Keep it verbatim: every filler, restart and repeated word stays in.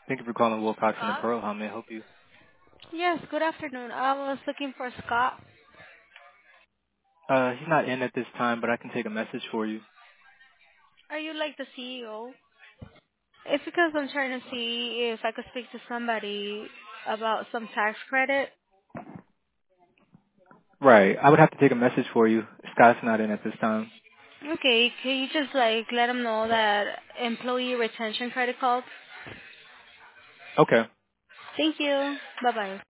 Thank you for calling Wolf Oxen and Pearl. How may I help you? Yes, good afternoon. I was looking for Scott. Uh, he's not in at this time, but I can take a message for you. Are you like the C E O? It's because I'm trying to see if I could speak to somebody about some tax credit. Right. I would have to take a message for you. Scott's not in at this time. Okay, can you just like let them know that employee retention credit called? Okay. Thank you. Bye bye.